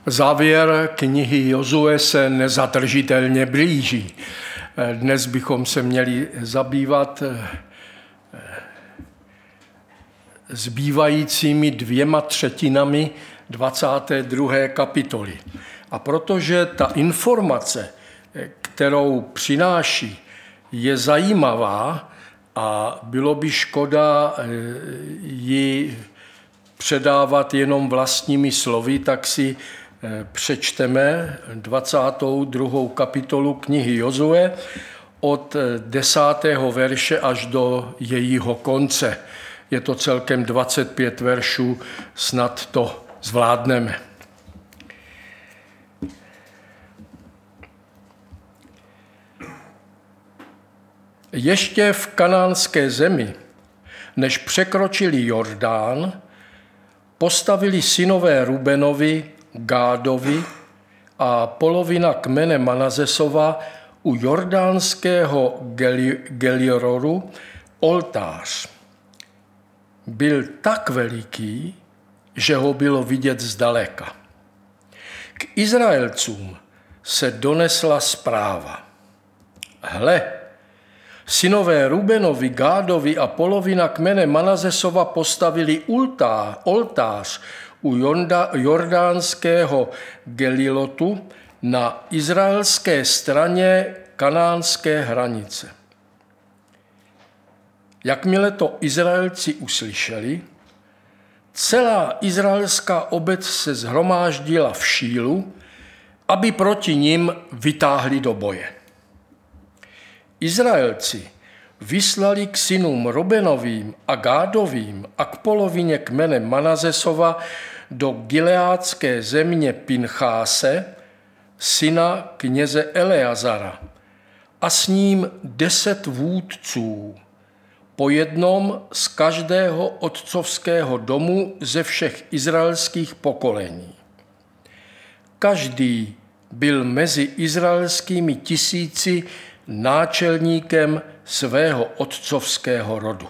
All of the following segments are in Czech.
Závěr knihy Jozue se nezadržitelně blíží. Dnes bychom se měli zabývat zbývajícími 2/3 22. kapitoly. A protože ta informace, kterou přináší, je zajímavá a bylo by škoda ji předávat jenom vlastními slovy, tak si přečteme 22. kapitolu knihy Jozue od 10. verše až do jejího konce. Je to celkem 25 veršů, snad to zvládneme. Ještě v kanánské zemi, než překročili Jordán, postavili synové Rubenovi, Gádovi a polovina kmene Manasesova u jordánského Gelioru oltář. Byl tak veliký, že ho bylo vidět zdaleka. K Izraelcům se donesla zpráva. Hle, synové Rubenovi, Gádovi a polovina kmene Manasesova postavili oltář u jordánského Gelilotu na izraelské straně kanánské hranice. Jakmile to Izraelci uslyšeli, celá izraelská obec se shromáždila v Šílu, aby proti nim vytáhli do boje. Izraelci vyslali k synům Rubenovým a Gádovým a k polovině kmene Manasesova do gileádské země Pincháse, syna kněze Eleazara, a s ním 10 vůdců, po jednom z každého otcovského domu ze všech izraelských pokolení. Každý byl mezi izraelskými 1000 náčelníkem svého otcovského rodu.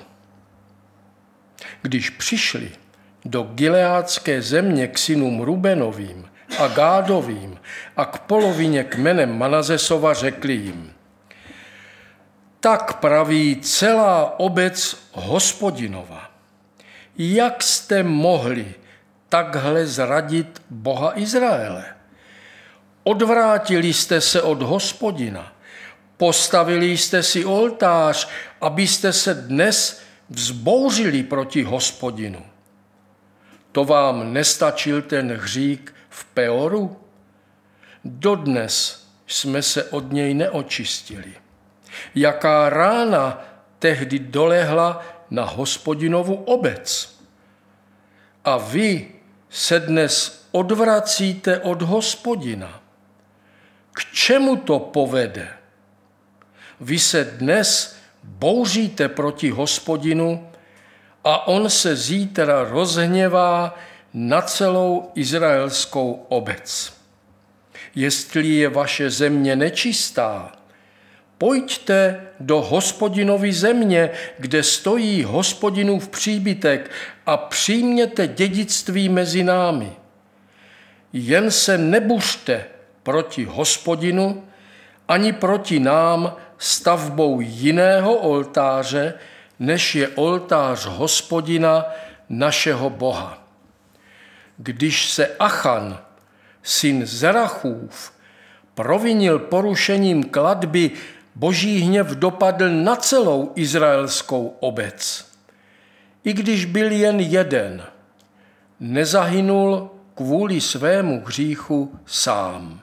Když přišli do gileádské země k synům Rubenovým a Gádovým a k polovině kmene Manasesova, řekli jim: tak praví celá obec Hospodinova. Jak jste mohli takhle zradit Boha Izraele? Odvrátili jste se od Hospodina, postavili jste si oltář, abyste se dnes vzbouřili proti Hospodinu. To vám nestačil ten hřích v Peoru? Dodnes jsme se od něj neočistili. Jaká rána tehdy dolehla na Hospodinovu obec? A vy se dnes odvracíte od Hospodina. K čemu to povede? Vy se dnes bouříte proti Hospodinu a on se zítra rozhněvá na celou izraelskou obec. Jestli je vaše země nečistá, pojďte do Hospodinovy země, kde stojí Hospodinův příbytek, a přijměte dědictví mezi námi. Jen se nebuřte proti Hospodinu ani proti nám stavbou jiného oltáře, než je oltář Hospodina, našeho Boha. Když se Achan, syn Zerachův, provinil porušením klatby, Boží hněv dopadl na celou izraelskou obec. I když byl jen jeden, nezahynul kvůli svému hříchu sám.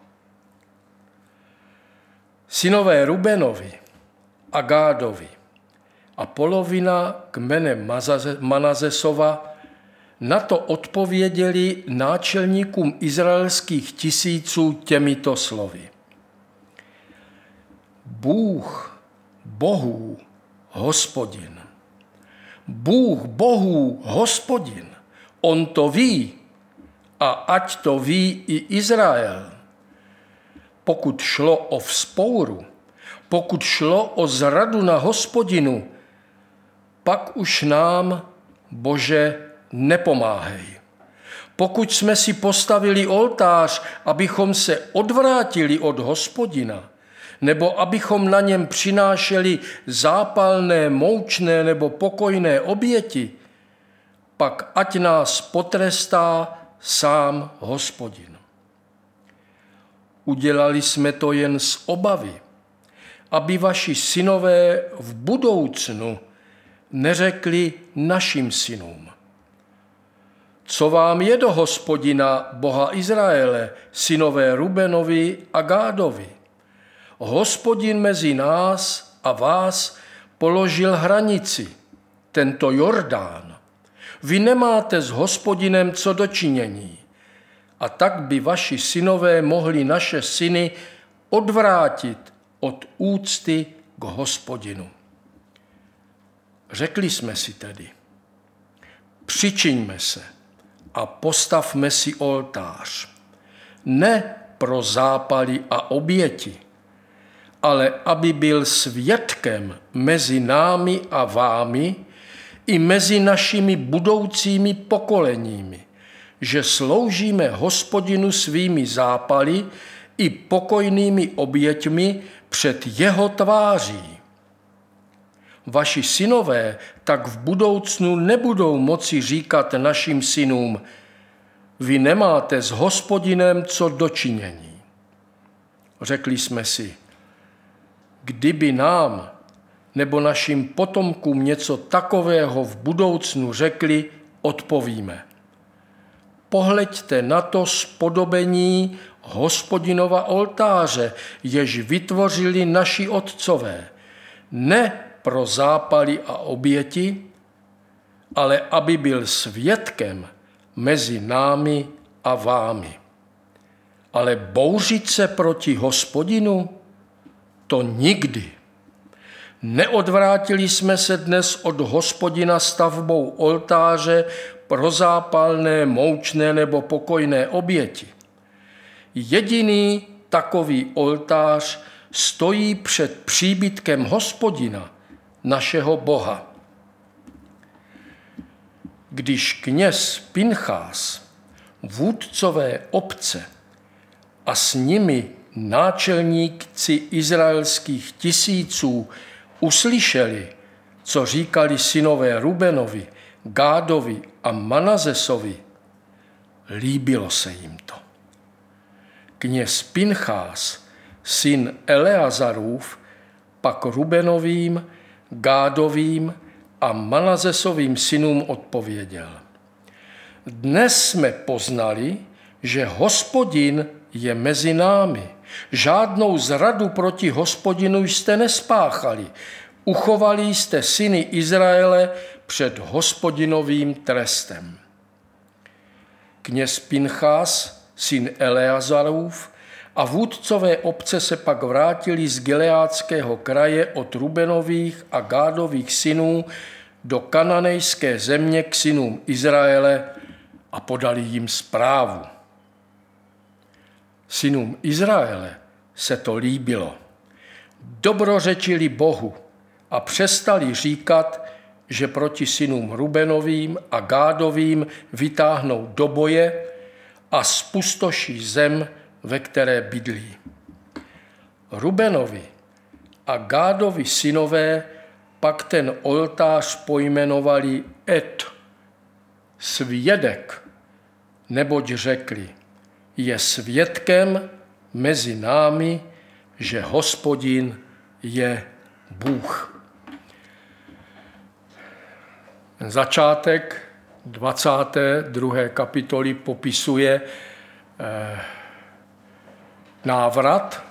Synové Rubenovi a Gádovi a polovina kmene Manasesova na to odpověděli náčelníkům izraelských 1000 těmito slovy. Bůh bohů Hospodin. Bůh bohů Hospodin. On to ví a ať to ví i Izrael. Pokud šlo o vzpouru, pokud šlo o zradu na Hospodinu, pak už nám, Bože, nepomáhej. Pokud jsme si postavili oltář, abychom se odvrátili od Hospodina, nebo abychom na něm přinášeli zápalné, moučné nebo pokojné oběti, pak ať nás potrestá sám Hospodin. Udělali jsme to jen z obavy, aby vaši synové v budoucnu neřekli našim synům: co vám je do Hospodina, Boha Izraele, synové Rubenovi a Gádovi? Hospodin mezi nás a vás položil hranici, tento Jordán. Vy nemáte s Hospodinem co dočinění. A tak by vaši synové mohli naše syny odvrátit od úcty k Hospodinu. Řekli jsme si tedy: přičiňme se a postavme si oltář. Ne pro zápaly a oběti, ale aby byl svědkem mezi námi a vámi i mezi našimi budoucími pokoleními, že sloužíme Hospodinu svými zápaly i pokojnými oběťmi před jeho tváří. Vaši synové tak v budoucnu nebudou moci říkat našim synům: vy nemáte s Hospodinem co dočinění. Řekli jsme si: kdyby nám nebo našim potomkům něco takového v budoucnu řekli, odpovíme: pohleďte na to spodobení Hospodinova oltáře, jež vytvořili naši otcové, ne pro zápaly a oběti, ale aby byl svědkem mezi námi a vámi. Ale bouřit se proti Hospodinu? To nikdy. Neodvrátili jsme se dnes od Hospodina stavbou oltáře pro zápalné, moučné nebo pokojné oběti. Jediný takový oltář stojí před příbytkem Hospodina, našeho Boha. Když kněz Pinchás, vůdcové obce a s nimi náčelníci izraelských tisíců uslyšeli, co říkali synové Rubenovi, Gádovi a Manasesovi, líbilo se jim to. Kněz Pinchás, syn Eleazarův, pak Rubenovým, Gádovým a Manasesovým synům odpověděl: dnes jsme poznali, že Hospodin je mezi námi. Žádnou zradu proti Hospodinu jste nespáchali. Uchovali jste syny Izraele před Hospodinovým trestem. Kněz Pinchás, syn Eleazarův, a vůdcové obce se pak vrátili z Gileádského kraje od Rubenových a Gádových synů do kananejské země k synům Izraele a podali jim zprávu. Synům Izraele se to líbilo. Dobrořečili Bohu a přestali říkat, že proti synům Rubenovým a Gádovým vytáhnou do boje a spustoší zem, ve které bydlí. Rubenovi a Gádovi synové pak ten oltář pojmenovali Et, svědek, neboť řekli: je svědkem mezi námi, že Hospodin je Bůh. Začátek 22. kapitoly popisuje návrat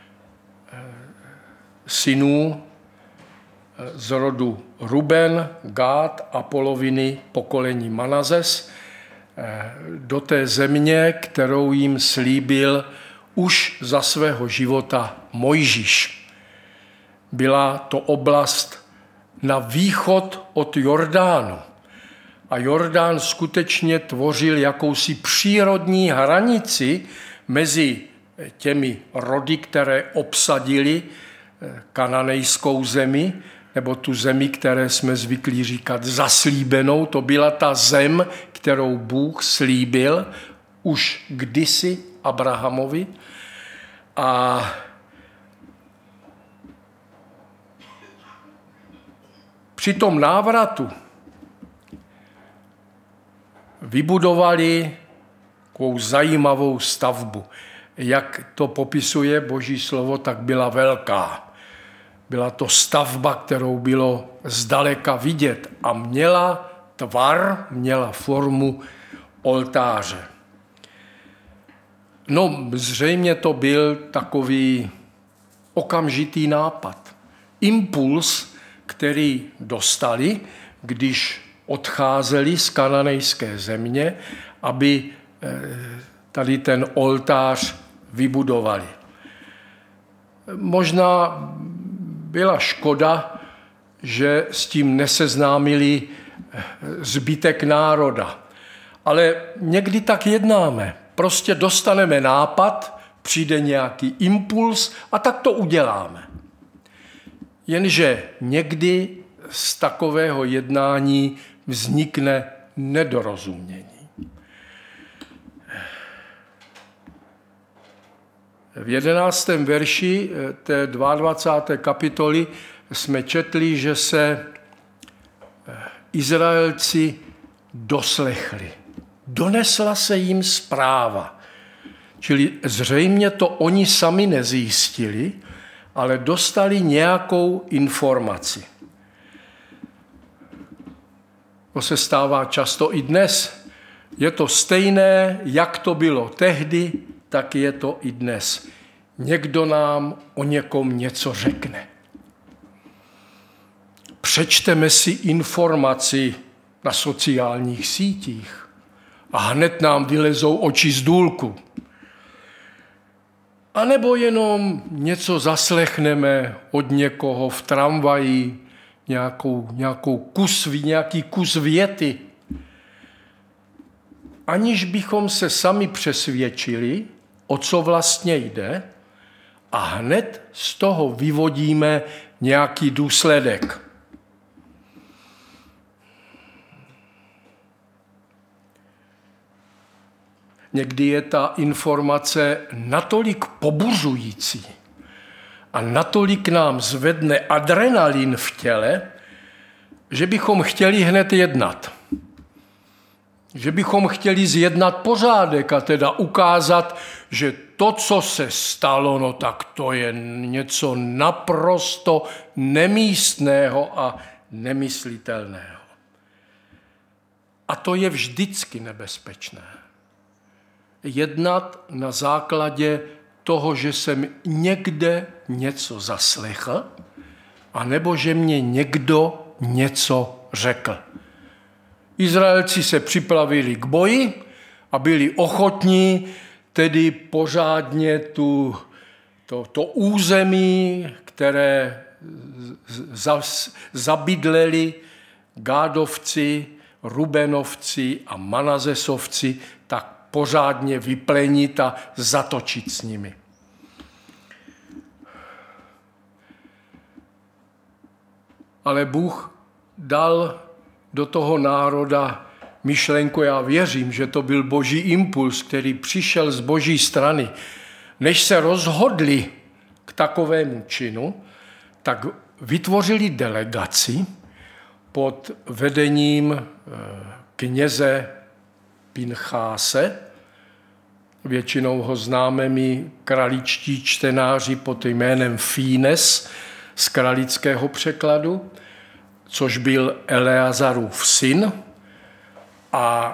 synů z rodu Ruben, Gád a poloviny pokolení Manases do té země, kterou jim slíbil už za svého života Mojžíš. Byla to oblast na východ od Jordánu. A Jordán skutečně tvořil jakousi přírodní hranici mezi těmi rody, které obsadili kananejskou zemi, nebo tu zemi, které jsme zvyklí říkat zaslíbenou. To byla ta zem, kterou Bůh slíbil už kdysi Abrahamovi. A při tom návratu vybudovali takovou zajímavou stavbu. Jak to popisuje Boží slovo, tak byla velká. Byla to stavba, kterou bylo zdaleka vidět a měla tvar, měla formu oltáře. No, zřejmě to byl takový okamžitý nápad. Impuls, který dostali, když odcházeli z kananejské země, aby tady ten oltář vybudovali. Možná byla škoda, že s tím neseznámili zbytek národa. Ale někdy tak jednáme. Prostě dostaneme nápad, přijde nějaký impuls a tak to uděláme. Jenže někdy z takového jednání vznikne nedorozumění. V 11. verši té 22. kapitoly jsme četli, že se Izraelci doslechli. Donesla se jim zpráva. Čili zřejmě to oni sami nezjistili, ale dostali nějakou informaci. To se stává často i dnes. Je to stejné, jak to bylo tehdy, tak je to i dnes. Někdo nám o někom něco řekne. Přečteme si informaci na sociálních sítích a hned nám vylezou oči z důlku. A nebo jenom něco zaslechneme od někoho v tramvaji, nějaký kus věty, aniž bychom se sami přesvědčili, o co vlastně jde, a hned z toho vyvodíme nějaký důsledek. Někdy je ta informace natolik pobuřující a natolik nám zvedne adrenalin v těle, že bychom chtěli hned jednat. Že bychom chtěli zjednat pořádek a teda ukázat, že to, co se stalo, no tak to je něco naprosto nemístného a nemyslitelného. A to je vždycky nebezpečné. Jednat na základě toho, že jsem někde něco zaslechl, anebo že mě někdo něco řekl. Izraelci se připravili k boji a byli ochotní tedy pořádně to území, které zabydleli Gádovci, Rubenovci a Manazesovci, tak pořádně vyplenit a zatočit s nimi. Ale Bůh dal do toho národa myšlenku, já věřím, že to byl boží impuls, který přišel z boží strany. Než se rozhodli k takovému činu, tak vytvořili delegaci pod vedením kněze Pincháse. Většinou ho známe my kraličtí čtenáři pod jménem Fínes z kralického překladu, což byl Eleazarův syn a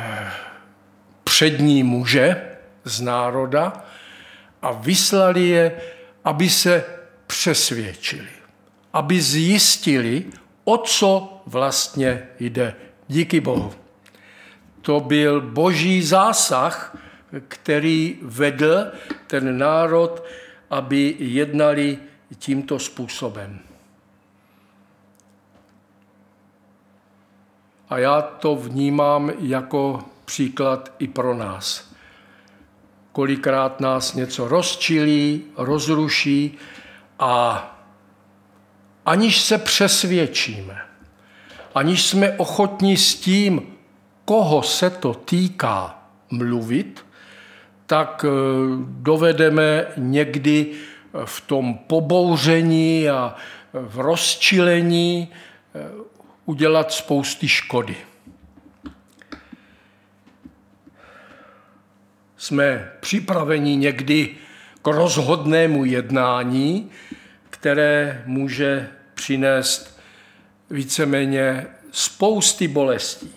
přední muže z národa, a vyslali je, aby se přesvědčili, aby zjistili, o co vlastně jde. Díky Bohu. To byl boží zásah, který vedl ten národ, aby jednali tímto způsobem. A já to vnímám jako příklad i pro nás. Kolikrát nás něco rozčilí, rozruší a aniž se přesvědčíme, aniž jsme ochotní s tím koho se to týká, mluvit, tak dovedeme někdy v tom pobouření a v rozčilení udělat spousty škody. Jsme připraveni někdy k rozhodnému jednání, které může přinést víceméně spousty bolestí.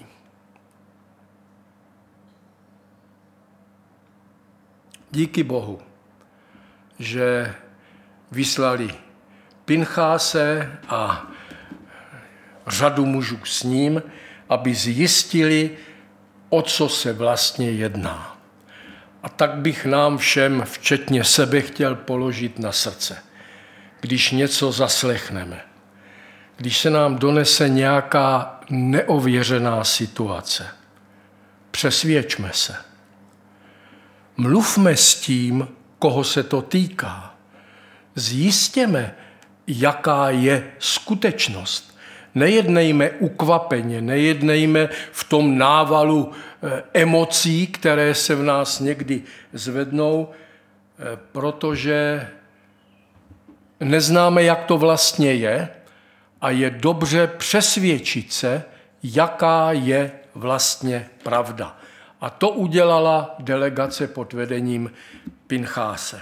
Díky Bohu, že vyslali Pinchase a řadu mužů s ním, aby zjistili, o co se vlastně jedná. A tak bych nám všem, včetně sebe, chtěl položit na srdce. Když něco zaslechneme, když se nám donese nějaká neověřená situace, přesvědčme se. Mluvme s tím, koho se to týká. Zjistěme, jaká je skutečnost. Nejednejme ukvapeně, nejednejme v tom návalu emocí, které se v nás někdy zvednou, protože neznáme, jak to vlastně je a je dobře přesvědčit se, jaká je vlastně pravda. A to udělala delegace pod vedením Pinchase.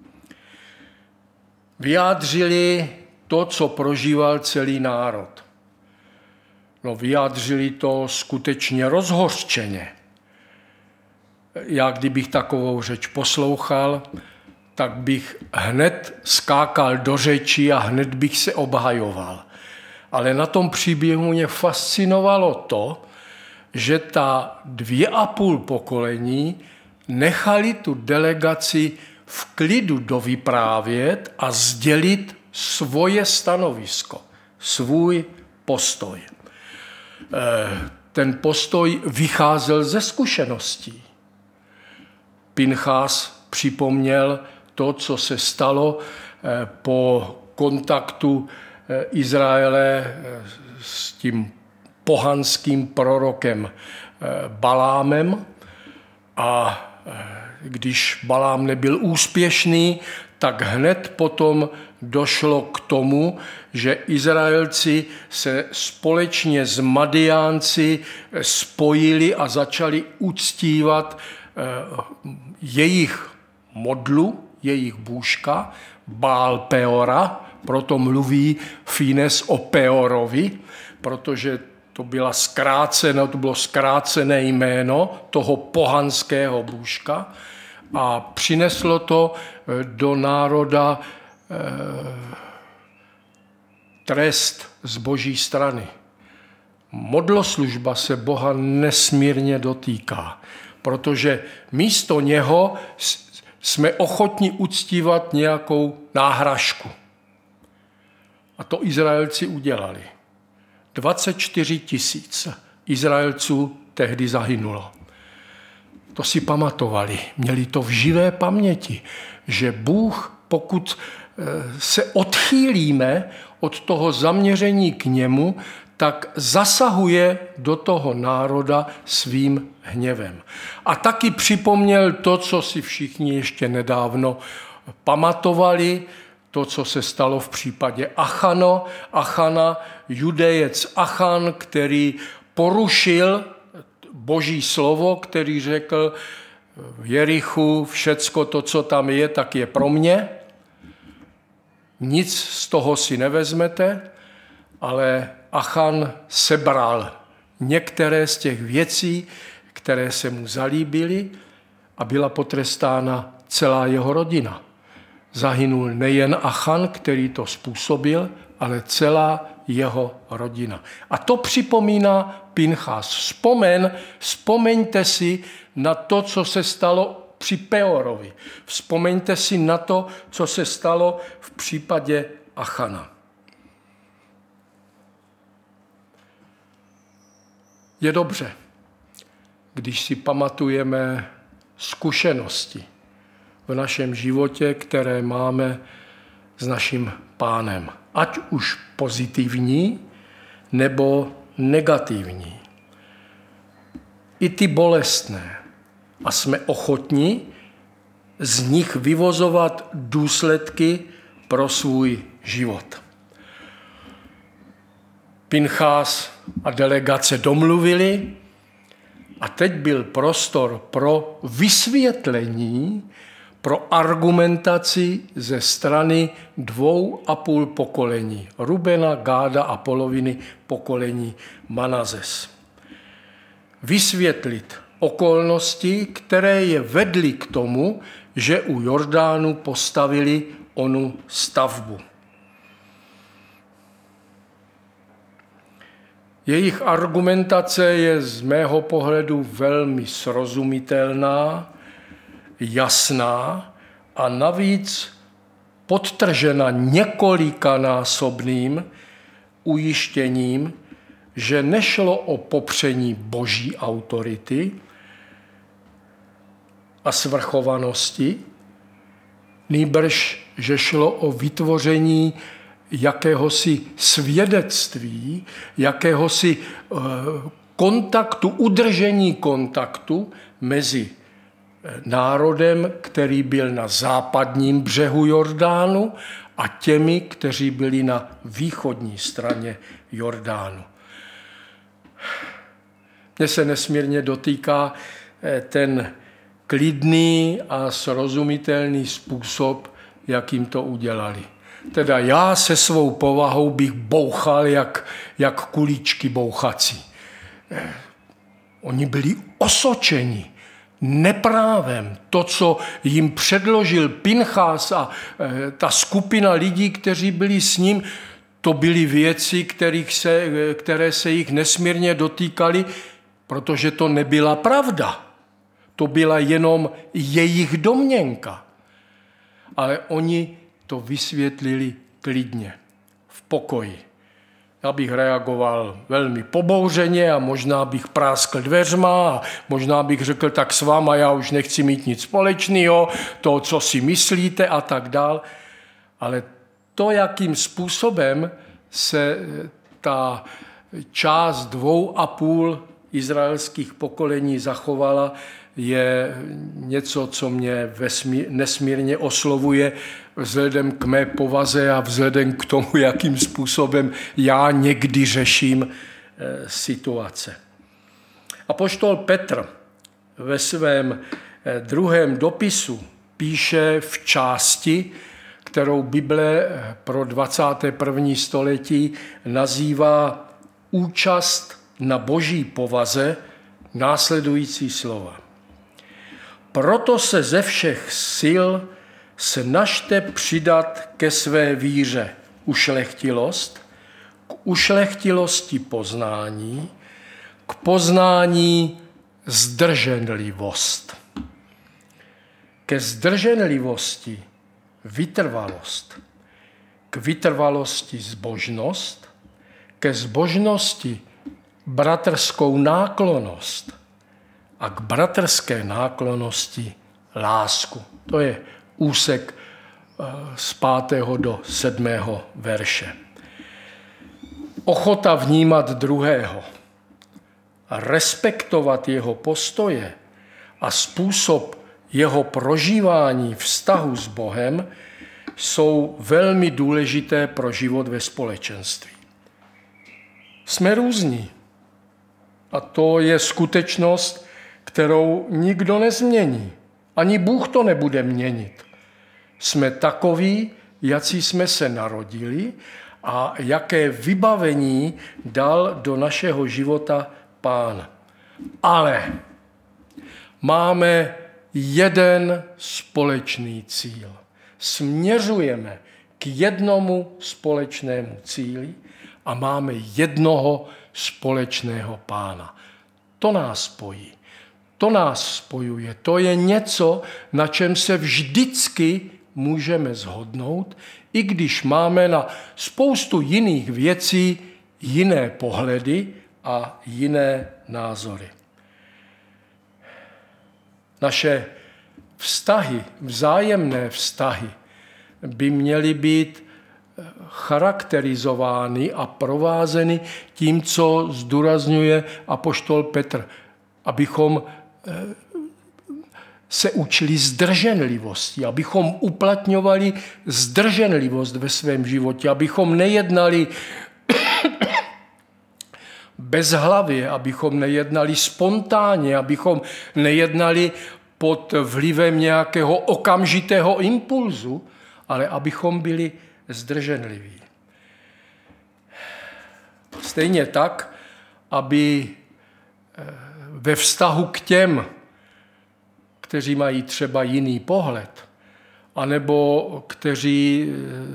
Vyjádřili to, co prožíval celý národ. Vyjádřili to skutečně rozhořčeně. Já, kdybych takovou řeč poslouchal, tak bych hned skákal do řeči a hned bych se obhajoval. Ale na tom příběhu mě fascinovalo to, že ta 2,5 pokolení nechali tu delegaci v klidu dovyprávět a sdělit svoje stanovisko, svůj postoj. Ten postoj vycházel ze zkušeností. Pinchas připomněl to, co se stalo po kontaktu Izraele s tím pohanským prorokem Balámem, a když Balám nebyl úspěšný, tak hned potom došlo k tomu, že Izraelci se společně s Madiánci spojili a začali uctívat jejich modlu, jejich bůžka, Baal Peora, proto mluví Fines o Peorovi, protože to bylo zkrácené jméno toho pohanského bůžka a přineslo to do národa trest z boží strany. Modloslužba se Boha nesmírně dotýká, protože místo něho jsme ochotni uctívat nějakou náhražku. A to Izraelci udělali. 24 000 Izraelců tehdy zahynulo. To si pamatovali, měli to v živé paměti, že Bůh, pokud se odchýlíme od toho zaměření k němu, tak zasahuje do toho národa svým hněvem. A taky připomněl to, co si všichni ještě nedávno pamatovali, to, co se stalo v případě Achana, judejec Achan, který porušil boží slovo, který řekl v Jerichu, všecko to, co tam je, tak je pro mě. Nic z toho si nevezmete, ale Achan sebral některé z těch věcí, které se mu zalíbily, a byla potrestána celá jeho rodina. Zahynul nejen Achan, který to způsobil, ale celá jeho rodina. A to připomíná Pinchas. Vzpomeňte si na to, co se stalo při Peorovi. Vzpomeňte si na to, co se stalo v případě Achana. Je dobře, když si pamatujeme zkušenosti v našem životě, které máme s naším Pánem. Ať už pozitivní, nebo negativní. i ty bolestné. A jsme ochotni z nich vyvozovat důsledky pro svůj život. Pinchás a delegace domluvili a teď byl prostor pro vysvětlení, pro argumentaci ze strany 2,5 pokolení. Rubena, Gáda a poloviny pokolení Manazes. Vysvětlit okolnosti, které je vedly k tomu, že u Jordánu postavili onu stavbu. Jejich argumentace je z mého pohledu velmi srozumitelná, jasná a navíc podtržena několikanásobným ujištěním, že nešlo o popření boží autority a svrchovanosti, nýbrž, že šlo o vytvoření jakéhosi svědectví, jakéhosi kontaktu, udržení kontaktu mezi národem, který byl na západním břehu Jordánu, a těmi, kteří byli na východní straně Jordánu. Mně se nesmírně dotýká ten klidný a srozumitelný způsob, jakým to udělali. Teda já se svou povahou bych bouchal jak kulíčky bouchací. Oni byli osočeni neprávem. To, co jim předložil Pinchás a ta skupina lidí, kteří byli s ním, to byly věci, které se jich nesmírně dotýkaly, protože to nebyla pravda. To byla jenom jejich domněnka. Ale oni to vysvětlili klidně, v pokoji. Já bych reagoval velmi pobouřeně a možná bych práskl dveřma a možná bych řekl, tak s váma já už nechci mít nic společného, to, co si myslíte a tak dál. Ale to, jakým způsobem se ta část 2,5 izraelských pokolení zachovala, je něco, co mě nesmírně oslovuje vzhledem k mé povaze a vzhledem k tomu, jakým způsobem já někdy řeším situace. Apoštol Petr ve svém 2. dopisu píše v části, kterou Bible pro 21. století nazývá účast na boží povaze, následující slova. Proto se ze všech sil snažte přidat ke své víře ušlechtilost, k ušlechtilosti poznání, k poznání zdrženlivost. Ke zdrženlivosti vytrvalost, k vytrvalosti zbožnost, ke zbožnosti bratrskou náklonnost a k bratrské náklonnosti lásku. To je úsek z 5. do 7. verše. Ochota vnímat druhého, respektovat jeho postoje a způsob jeho prožívání vztahu s Bohem jsou velmi důležité pro život ve společenství. Jsme různí a to je skutečnost, kterou nikdo nezmění. Ani Bůh to nebude měnit. Jsme takoví, jací jsme se narodili a jaké vybavení dal do našeho života Pán. Ale máme jeden společný cíl. Směřujeme k jednomu společnému cíli a máme jednoho společného Pána. To nás spojí. To nás spojuje. To je něco, na čem se vždycky můžeme shodnout, i když máme na spoustu jiných věcí jiné pohledy a jiné názory. Naše vztahy, vzájemné vztahy, by měly být charakterizovány a provázeny tím, co zdůrazňuje apoštol Petr. abychom se učili zdrženlivosti, abychom uplatňovali zdrženlivost ve svém životě, abychom nejednali bezhlavě, abychom nejednali spontánně, abychom nejednali pod vlivem nějakého okamžitého impulzu, ale abychom byli zdrženliví. Stejně tak, aby ve vztahu k těm, kteří mají třeba jiný pohled, anebo kteří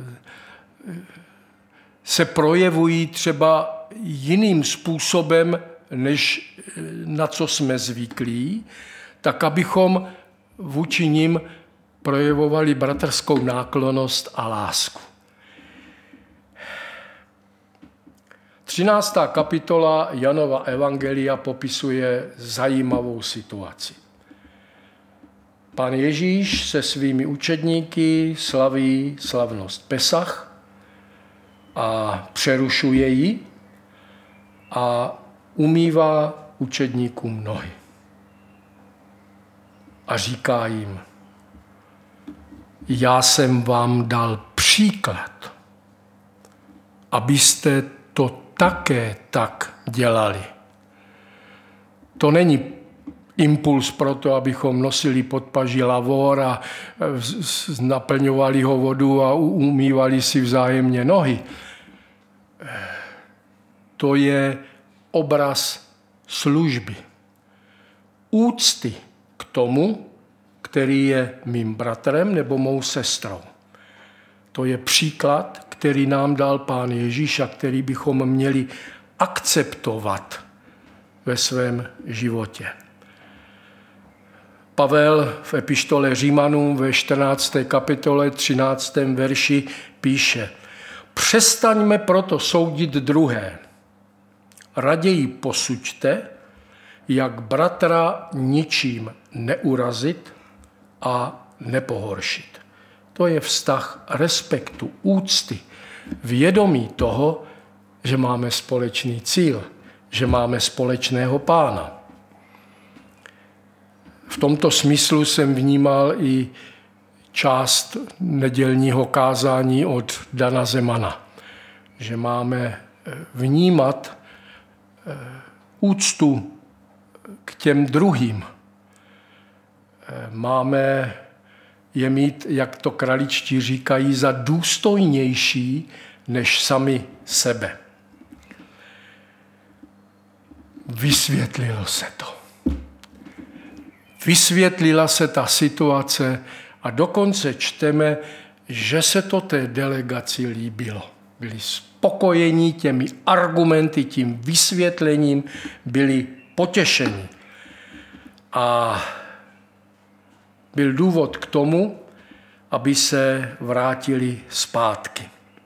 se projevují třeba jiným způsobem, než na co jsme zvyklí, tak abychom vůči nim projevovali bratrskou náklonnost a lásku. 13. kapitola Janova evangelia popisuje zajímavou situaci. Pán Ježíš se svými učedníky slaví slavnost Pesach a přerušuje ji a umývá učedníkům nohy. A říká jim, já jsem vám dal příklad, abyste to také tak dělali. To není impuls pro to, abychom nosili pod paži lavor a naplňovali ho vodu a umývali si vzájemně nohy. To je obraz služby. Úcty k tomu, který je mým bratrem nebo mou sestrou. To je příklad, který nám dal Pán Ježíš a který bychom měli akceptovat ve svém životě. Pavel v epištole Římanům ve 14. kapitole 13. verši píše: Přestaňme proto soudit druhé. Raději posuďte, jak bratra ničím neurazit a nepohoršit. To je vztah respektu, úcty, vědomí toho, že máme společný cíl, že máme společného Pána. V tomto smyslu jsem vnímal i část nedělního kázání od Dana Zemana, že máme vnímat úctu k těm druhým. Máme je mít, jak to kraličtí říkají, za důstojnější než sami sebe. Vysvětlilo se to. Vysvětlila se ta situace a dokonce čteme, že se to té delegaci líbilo. Byli spokojení těmi argumenty, tím vysvětlením, byli potěšení. A byl důvod k tomu, aby se vrátili zpátky.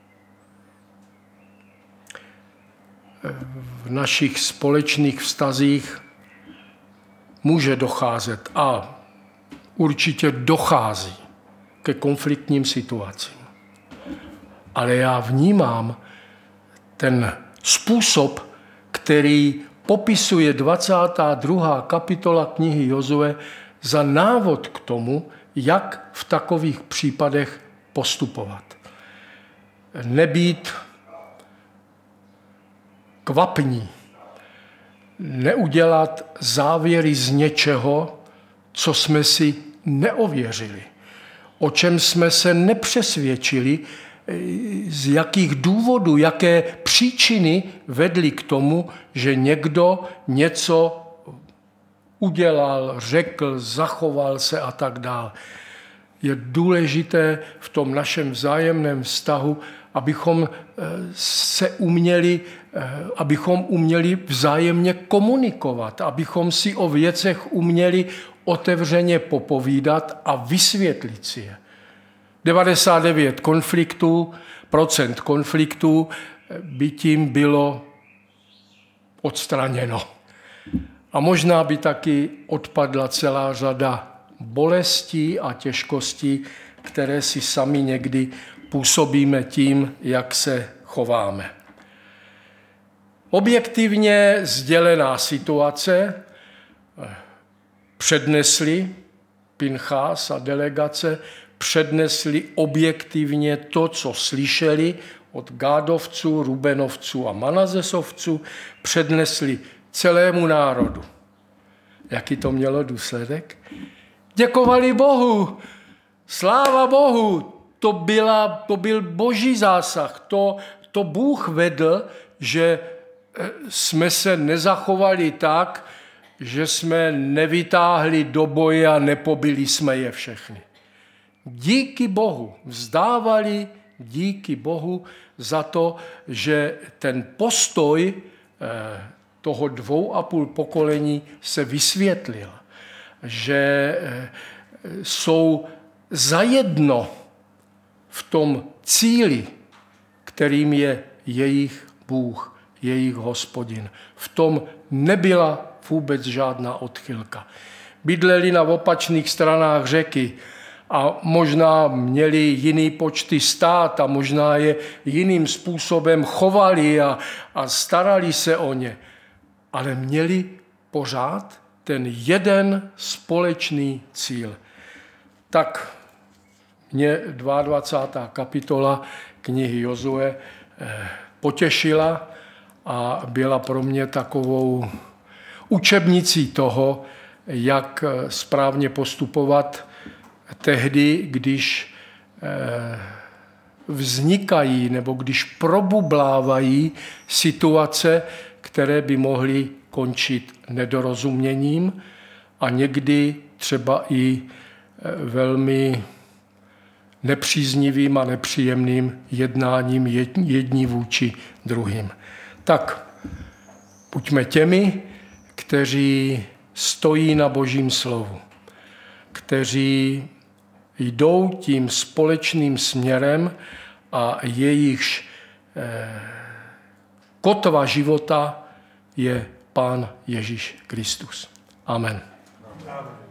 V našich společných vztazích může docházet a určitě dochází ke konfliktním situacím. Ale já vnímám ten způsob, který popisuje 22. kapitola knihy Jozue, za návod k tomu, jak v takových případech postupovat. Nebýt kvapní, neudělat závěry z něčeho, co jsme si neověřili, o čem jsme se nepřesvědčili, z jakých důvodů, jaké příčiny vedly k tomu, že někdo něco udělal, řekl, zachoval se a tak dále. Je důležité v tom našem vzájemném vztahu, abychom uměli vzájemně komunikovat, abychom si o věcech uměli otevřeně popovídat a vysvětlit si je. 99% konfliktů by tím bylo odstraněno. A možná by taky odpadla celá řada bolestí a těžkostí, které si sami někdy působíme tím, jak se chováme. Objektivně sdělená situace přednesli, Pinchas a delegace, přednesli objektivně to, co slyšeli od Gádovců, Rubenovců a Manasesovců, přednesli celému národu. Jaký to mělo důsledek? Děkovali Bohu, sláva Bohu, to byl boží zásah, to Bůh vedl, že jsme se nezachovali tak, že jsme nevytáhli do boje a nepobili jsme je všechny. Díky Bohu, vzdávali díky Bohu za to, že ten postoj toho 2,5 pokolení se vysvětlil, že jsou zajedno v tom cíli, kterým je jejich Bůh, jejich Hospodin. V tom nebyla vůbec žádná odchylka. Bydleli na opačných stranách řeky a možná měli jiný počty stát a možná je jiným způsobem chovali a starali se o ně. Ale měli pořád ten jeden společný cíl. Tak mě 22. kapitola knihy Jozue potěšila a byla pro mě takovou učebnicí toho, jak správně postupovat tehdy, když vznikají nebo když probublávají situace, které by mohly končit nedorozuměním a někdy třeba i velmi nepříznivým a nepříjemným jednáním jedni vůči druhým. Tak buďme těmi, kteří stojí na Božím slovu, kteří jdou tím společným směrem a jejichž kotva života je Pán Ježíš Kristus. Amen. Amen.